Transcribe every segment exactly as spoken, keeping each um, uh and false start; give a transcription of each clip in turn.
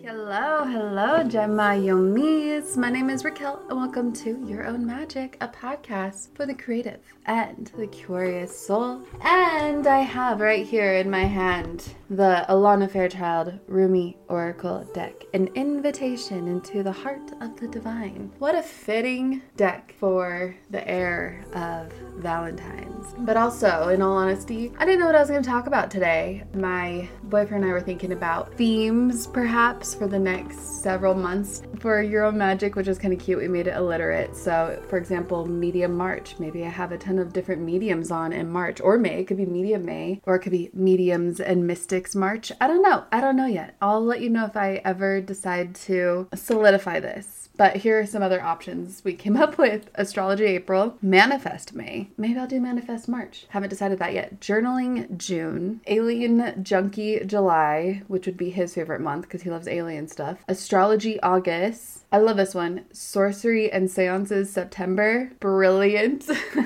Hello, hello, Gemma Yomis. My name is Raquel, and welcome to Your Own Magic, a podcast for the creative and the curious soul. And I have right here in my hand the Alana Fairchild Rumi Oracle deck, an invitation into the heart of the divine. What a fitting deck for the air of Valentine's. But also, in all honesty, I didn't know what I was going to talk about today. My boyfriend and I were thinking about themes, perhaps, for the next several months for Your Own Magic, which is kind of cute. We made it alliterate. So, for example, Medium March. Maybe I have a ton of different mediums on in March, or May. It could be Medium May, or it could be Mediums and Mystics March. I don't know. I don't know yet. I'll let you know if I ever decide to solidify this. But here are some other options we came up with. Astrology April, Manifest May. Maybe I'll do Manifest March. Haven't decided that yet. Journaling June, Alien Junkie July, which would be his favorite month because he loves alien stuff. Astrology August. I love this one. Sorcery and Seances September. Brilliant.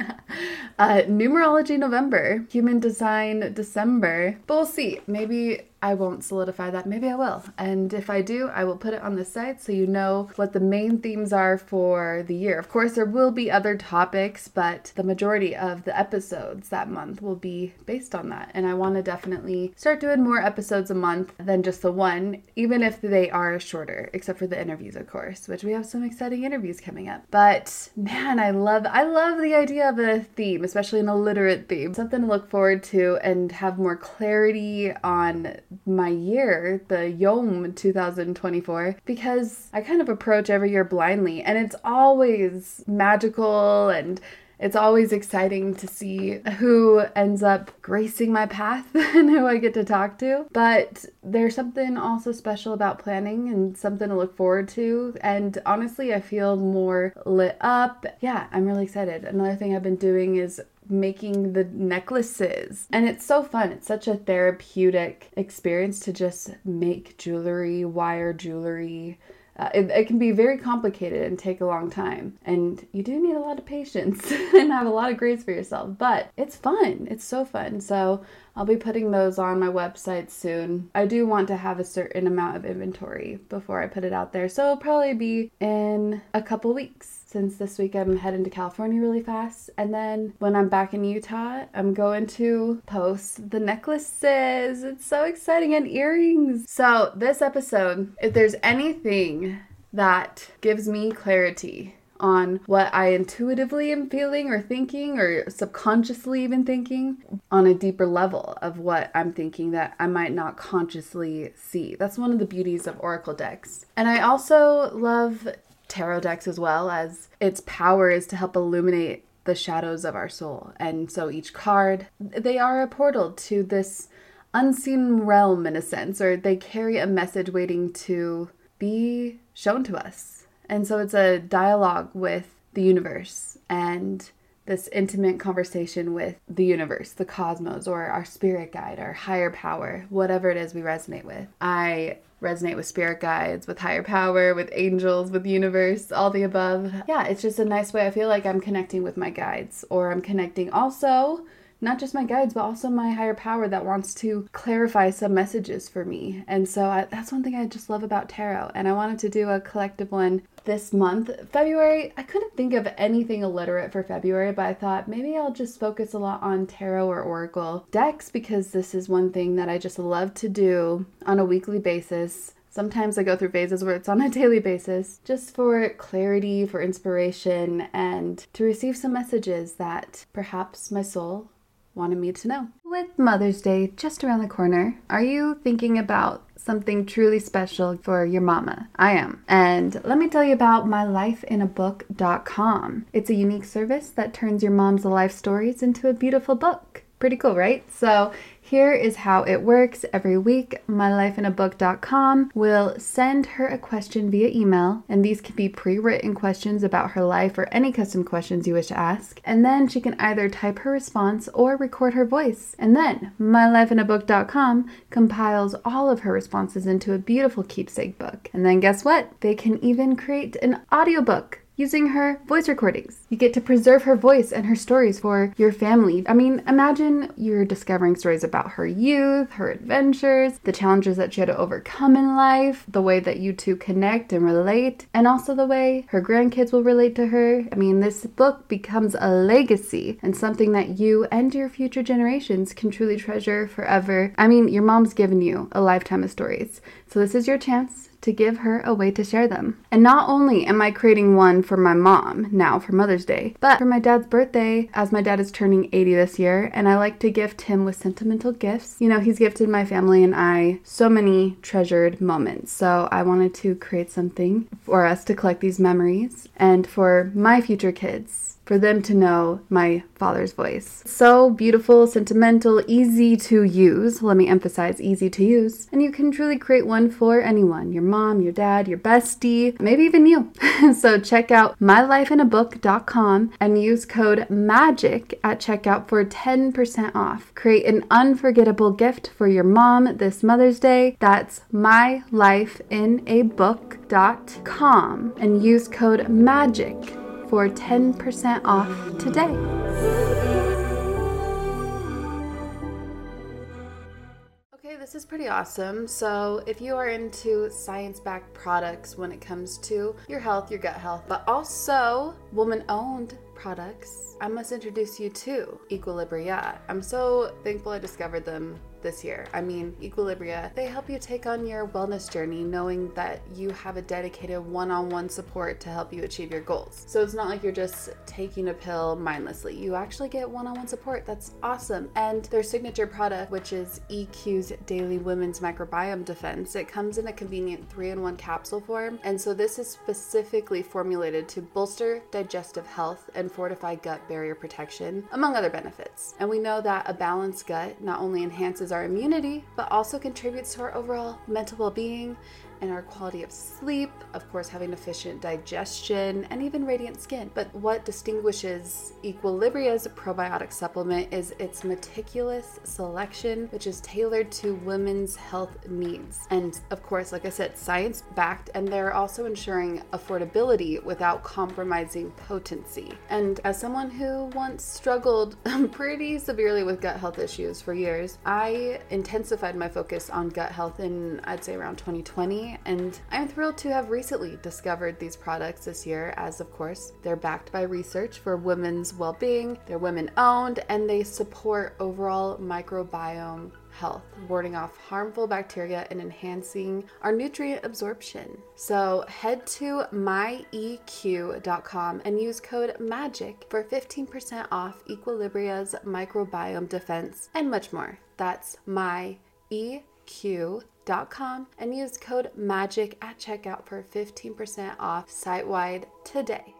uh, Numerology November. Human Design December. But we'll see. Maybe I won't solidify that. Maybe I will. And if I do, I will put it on the site so you know what the main themes are for the year. Of course, there will be other topics, but the majority of the episodes that month will be based on that. And I want to definitely start doing more episodes a month than just the one, even if they are shorter, except for the interviews, of course, which we have some exciting interviews coming up. But man, I love, I love the idea of a theme, especially an illiterate theme. Something to look forward to and have more clarity on my year, the Yom two thousand twenty-four, because I kind of approach every year blindly, and it's always magical and it's always exciting to see who ends up gracing my path and who I get to talk to. But there's something also special about planning and something to look forward to. And honestly, I feel more lit up. Yeah, I'm really excited. Another thing I've been doing is making the necklaces, and it's so fun. It's such a therapeutic experience to just make jewelry, wire jewelry. Uh, it, it can be very complicated and take a long time, and you do need a lot of patience and have a lot of grace for yourself, but it's fun. It's so fun. So I'll be putting those on my website soon. I do want to have a certain amount of inventory before I put it out there, so it'll probably be in a couple weeks, since this week I'm heading to California really fast. And then when I'm back in Utah, I'm going to post the necklaces. It's so exciting, and earrings. So this episode, if there's anything that gives me clarity on what I intuitively am feeling or thinking, or subconsciously even thinking, on a deeper level of what I'm thinking that I might not consciously see. That's one of the beauties of Oracle decks. And I also love tarot decks as well, as its power is to help illuminate the shadows of our soul. And so each card, they are a portal to this unseen realm in a sense, or they carry a message waiting to be shown to us. And so it's a dialogue with the universe and this intimate conversation with the universe, the cosmos, or our spirit guide, our higher power, whatever it is we resonate with. I resonate with spirit guides, with higher power, with angels, with universe, all the above. Yeah, it's just a nice way. I feel like I'm connecting with my guides, or I'm connecting also, not just my guides, but also my higher power that wants to clarify some messages for me. And so I, that's one thing I just love about tarot. And I wanted to do a collective one this month. February, I couldn't think of anything illiterate for February, but I thought maybe I'll just focus a lot on tarot or oracle decks, because this is one thing that I just love to do on a weekly basis. Sometimes I go through phases where it's on a daily basis, just for clarity, for inspiration, and to receive some messages that perhaps my soul wanted me to know. With Mother's Day just around the corner, are you thinking about something truly special for your mama? I am. And let me tell you about my life in a book dot com. It's a unique service that turns your mom's life stories into a beautiful book. Pretty cool, right? So here is how it works. Every week, my life in a book dot com will send her a question via email, and these can be pre-written questions about her life or any custom questions you wish to ask. And then she can either type her response or record her voice. And then my life in a book dot com compiles all of her responses into a beautiful keepsake book. And then guess what? They can even create an audiobook using her voice recordings. You get to preserve her voice and her stories for your family. I mean, imagine you're discovering stories about her youth, her adventures, the challenges that she had to overcome in life, the way that you two connect and relate, and also the way her grandkids will relate to her. I mean, this book becomes a legacy and something that you and your future generations can truly treasure forever. I mean, your mom's given you a lifetime of stories, so this is your chance to give her a way to share them. And not only am I creating one for my mom now for Mother's Day, but for my dad's birthday, as my dad is turning eighty this year, and I like to gift him with sentimental gifts. You know, he's gifted my family and I so many treasured moments. So I wanted to create something for us to collect these memories and for my future kids, for them to know my father's voice. So beautiful, sentimental, easy to use. Let me emphasize easy to use. And you can truly create one for anyone, your mom, your dad, your bestie, maybe even you. So check out my life in a book dot com and use code MAGIC at checkout for ten percent off. Create an unforgettable gift for your mom this Mother's Day. That's my life in a book dot com and use code MAGIC for ten percent off today. Okay, this is pretty awesome. So if you are into science-backed products when it comes to your health, your gut health, but also woman-owned products, I must introduce you to Equilibria. I'm so thankful I discovered them this year. I mean, Equilibria, they help you take on your wellness journey knowing that you have a dedicated one-on-one support to help you achieve your goals. So it's not like you're just taking a pill mindlessly. You actually get one-on-one support. That's awesome. And their signature product, which is E Q's Daily Women's Microbiome Defense, it comes in a convenient three-in-one capsule form. And so this is specifically formulated to bolster digestive health and fortify gut barrier protection, among other benefits. And we know that a balanced gut not only enhances our immunity, but also contributes to our overall mental well-being and our quality of sleep, of course having efficient digestion and even radiant skin. But what distinguishes Equilibria's probiotic supplement is its meticulous selection, which is tailored to women's health needs. And of course, like I said, science-backed, and they're also ensuring affordability without compromising potency. And as someone who once struggled pretty severely with gut health issues for years, I intensified my focus on gut health in, I'd say, around twenty twenty. And I'm thrilled to have recently discovered these products this year, as of course they're backed by research for women's well-being, they're women-owned, and they support overall microbiome health, warding off harmful bacteria and enhancing our nutrient absorption. So head to my E Q dot com and use code MAGIC for fifteen percent off Equilibria's microbiome defense and much more. That's my E Q dot com and use code MAGIC at checkout for fifteen percent off site-wide today.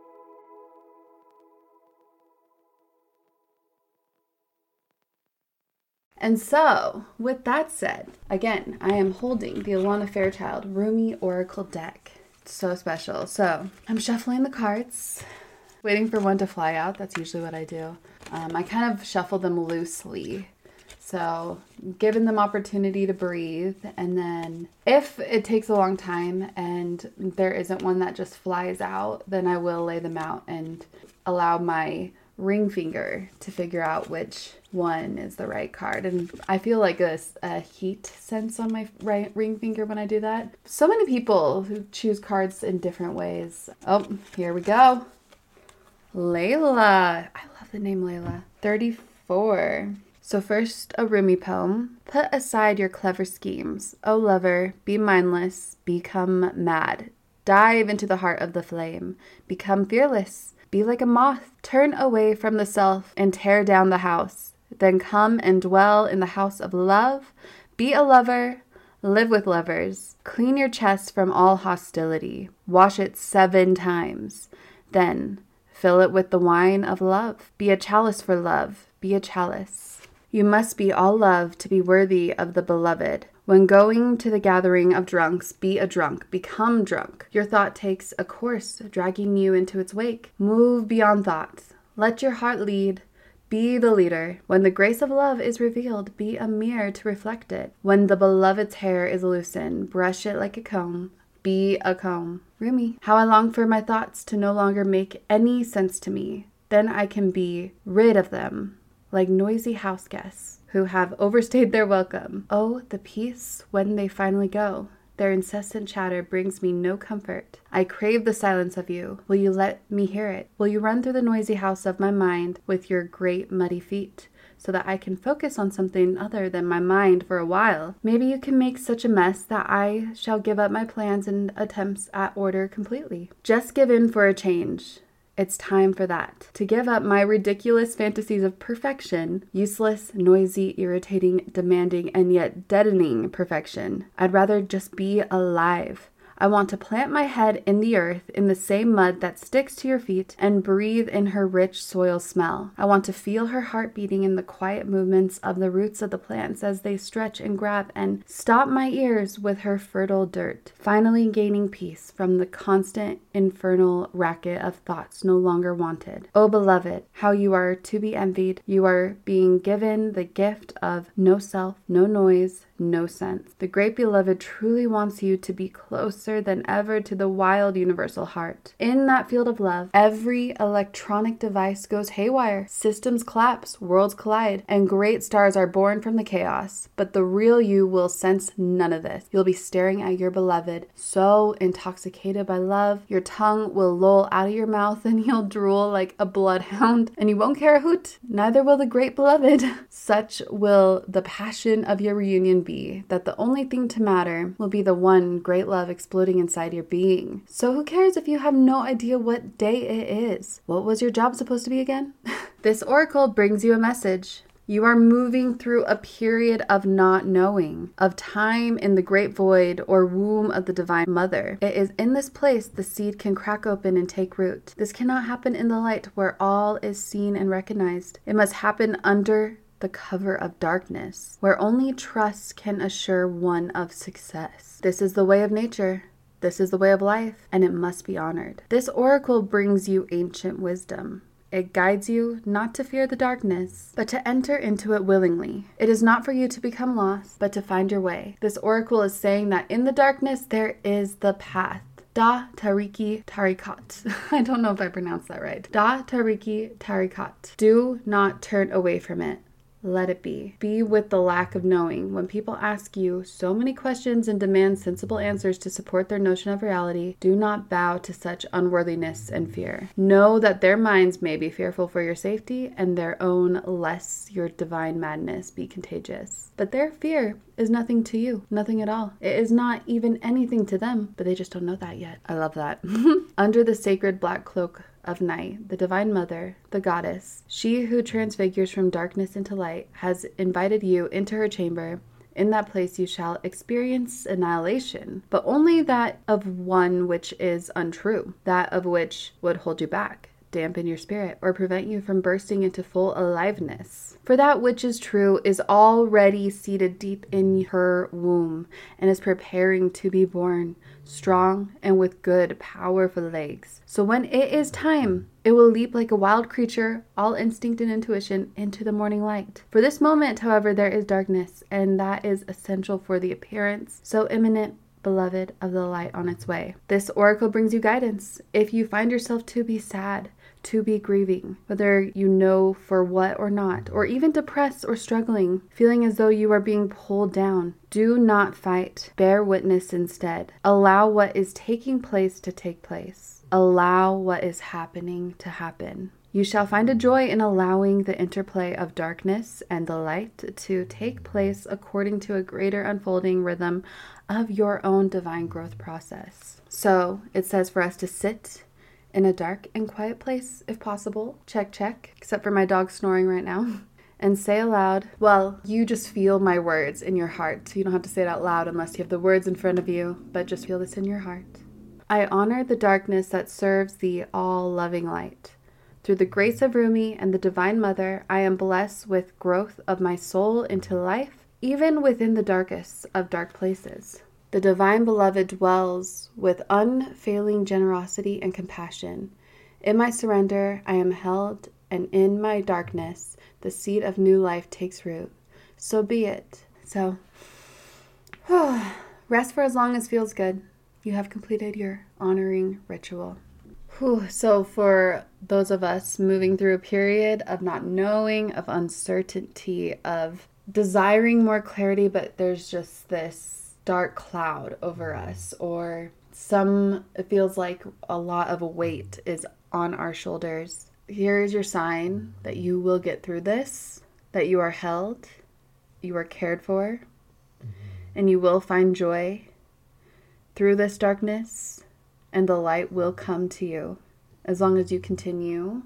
And so, with that said, again, I am holding the Alana Fairchild Rumi Oracle deck. It's so special. So, I'm shuffling the cards, waiting for one to fly out. That's usually what I do. Um, I kind of shuffle them loosely. So, giving them opportunity to breathe, and then if it takes a long time and there isn't one that just flies out, then I will lay them out and allow my ring finger to figure out which one is the right card. And I feel like a, a heat sense on my right ring finger when I do that. So many people who choose cards in different ways. Oh, here we go. Layla. I love the name Layla. thirty-four. So first, a Rumi poem. Put aside your clever schemes. O lover, be mindless, become mad. Dive into the heart of the flame. Become fearless. Be like a moth. Turn away from the self and tear down the house. Then come and dwell in the house of love. Be a lover. Live with lovers. Clean your chest from all hostility. Wash it seven times. Then fill it with the wine of love. Be a chalice for love. Be a chalice. You must be all love to be worthy of the beloved. When going to the gathering of drunks, be a drunk, become drunk. Your thought takes a course, dragging you into its wake. Move beyond thoughts. Let your heart lead. Be the leader. When the grace of love is revealed, be a mirror to reflect it. When the beloved's hair is loosened, brush it like a comb. Be a comb. Rumi. How I long for my thoughts to no longer make any sense to me. Then I can be rid of them, like noisy house guests who have overstayed their welcome. Oh, the peace when they finally go. Their incessant chatter brings me no comfort. I crave the silence of you. Will you let me hear it? Will you run through the noisy house of my mind with your great muddy feet, so that I can focus on something other than my mind for a while? Maybe you can make such a mess that I shall give up my plans and attempts at order completely. Just give in for a change. It's time for that. To give up my ridiculous fantasies of perfection, useless, noisy, irritating, demanding, and yet deadening perfection. I'd rather just be alive. I want to plant my head in the earth, in the same mud that sticks to your feet, and breathe in her rich soil smell. I want to feel her heart beating in the quiet movements of the roots of the plants as they stretch and grab, and stop my ears with her fertile dirt, finally gaining peace from the constant infernal racket of thoughts no longer wanted. Oh, beloved, how you are to be envied. You are being given the gift of no self, no noise, no sense. The great beloved truly wants you to be closer than ever to the wild universal heart. In that field of love, every electronic device goes haywire. Systems collapse, worlds collide, and great stars are born from the chaos. But the real you will sense none of this. You'll be staring at your beloved, so intoxicated by love, your tongue will loll out of your mouth and you'll drool like a bloodhound, and you won't care a hoot. Neither will the great beloved. Such will the passion of your reunion be, that the only thing to matter will be the one great love exploding inside your being. So who cares if you have no idea what day it is? What was your job supposed to be again? This oracle brings you a message. You are moving through a period of not knowing, of time in the great void or womb of the Divine Mother. It is in this place the seed can crack open and take root. This cannot happen in the light where all is seen and recognized. It must happen under the cover of darkness, where only trust can assure one of success. This is the way of nature. This is the way of life, and it must be honored. This oracle brings you ancient wisdom. It guides you not to fear the darkness, but to enter into it willingly. It is not for you to become lost, but to find your way. This oracle is saying that in the darkness there is the path. Da Tariki Tarikat. I don't know if I pronounced that right. Da Tariki Tarikat. Do not turn away from it. Let it be. Be with the lack of knowing. When people ask you so many questions and demand sensible answers to support their notion of reality, do not bow to such unworthiness and fear. Know that their minds may be fearful for your safety and their own, lest your divine madness be contagious. But their fear is nothing to you, nothing at all. It is not even anything to them, but they just don't know that yet. I love that. Under the sacred black cloak of night, the Divine Mother, the goddess, she who transfigures from darkness into light, has invited you into her chamber. In that place you shall experience annihilation, but only that of one which is untrue, that of which would hold you back, dampen your spirit, or prevent you from bursting into full aliveness. For that which is true is already seated deep in her womb and is preparing to be born, strong and with good, powerful legs. So when it is time, it will leap like a wild creature, all instinct and intuition, into the morning light. For this moment, however, there is darkness, and that is essential for the appearance so imminent, beloved, of the light on its way. This oracle brings you guidance. If you find yourself to be sad, to be grieving, whether you know for what or not, or even depressed or struggling, feeling as though you are being pulled down, do not fight. Bear witness instead. Allow what is taking place to take place. Allow what is happening to happen. You shall find a joy in allowing the interplay of darkness and the light to take place according to a greater unfolding rhythm of your own divine growth process. So it says for us to sit in a dark and quiet place, if possible. Check, check. Except for my dog snoring right now. And say aloud, well, you just feel my words in your heart. You don't have to say it out loud unless you have the words in front of you, but just feel this in your heart. I honor the darkness that serves the all-loving light. Through the grace of Rumi and the Divine Mother, I am blessed with growth of my soul into life, even within the darkest of dark places. The Divine Beloved dwells with unfailing generosity and compassion. In my surrender, I am held, and in my darkness, the seed of new life takes root. So be it. So, rest for as long as feels good. you have completed your honoring ritual. Whew. So for those of us moving through a period of not knowing, of uncertainty, of desiring more clarity, but there's just this dark cloud over us, or some, it feels like a lot of a weight is on our shoulders. Here is your sign that you will get through this, that you are held, you are cared for, and you will find joy through this darkness, and the light will come to you as long as you continue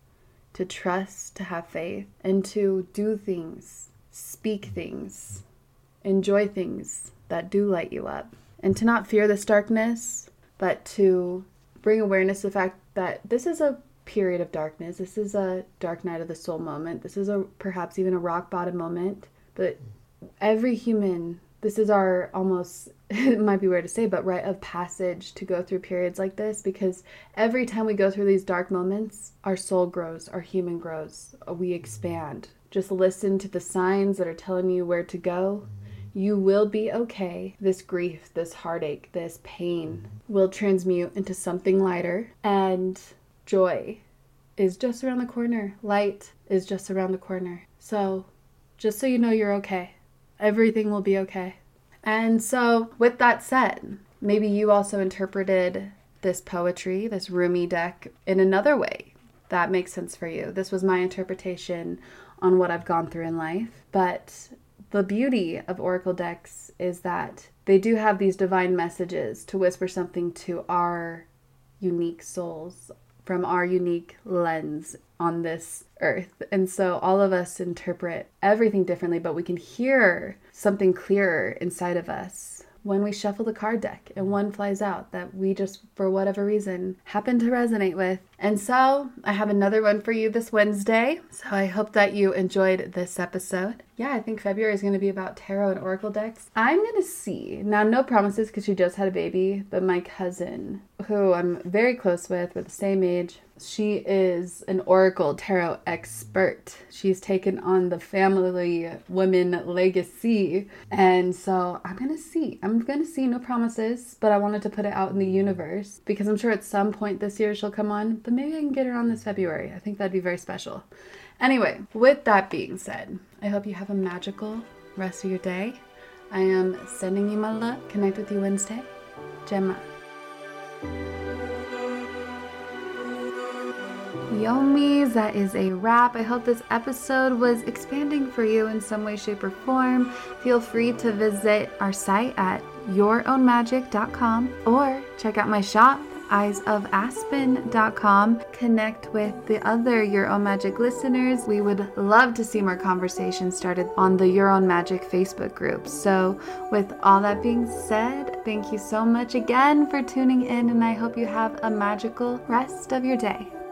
to trust, to have faith, and to do things, speak things, enjoy things that do light you up. And to not fear this darkness, but to bring awareness to the fact that this is a period of darkness. This is a dark night of the soul moment. This is a perhaps even a rock bottom moment. But every human, this is our almost, it might be weird to say, but rite of passage to go through periods like this, because every time we go through these dark moments, our soul grows, our human grows, we expand. Just listen to the signs that are telling you where to go. You will be okay. This grief, this heartache, this pain will transmute into something lighter, and joy is just around the corner. Light is just around the corner. So just so you know, you're okay. Everything will be okay. And so with that said, maybe you also interpreted this poetry, this Rumi deck, in another way that makes sense for you. This was my interpretation on what I've gone through in life. But the beauty of oracle decks is that they do have these divine messages to whisper something to our unique souls from our unique lens on this earth. And so all of us interpret everything differently, but we can hear something clearer inside of us when we shuffle the card deck and one flies out that we just, for whatever reason, happen to resonate with. And so I have another one for you this Wednesday. So I hope that you enjoyed this episode. Yeah, I think February is going to be about tarot and oracle decks. I'm going to see, now no promises because she just had a baby, but my cousin, who I'm very close with, we're the same age, she is an oracle tarot expert. She's taken on the family women legacy. And so I'm going to see. I'm going to see, no promises, but I wanted to put it out in the universe because I'm sure at some point this year she'll come on, but maybe I can get her on this February. I think that'd be very special. Anyway, with that being said, I hope you have a magical rest of your day. I am sending you my love. Connect with you Wednesday. Gemma. Yomis, that is a wrap. I hope this episode was expanding for you in some way, shape, or form. Feel free to visit our site at your own magic dot com or check out my shop, eyes of aspen dot com. Connect with the other Your Own Magic listeners. We would love to see more conversations started on the Your Own Magic Facebook group. So with all that being said, thank you so much again for tuning in, and I hope you have a magical rest of your day.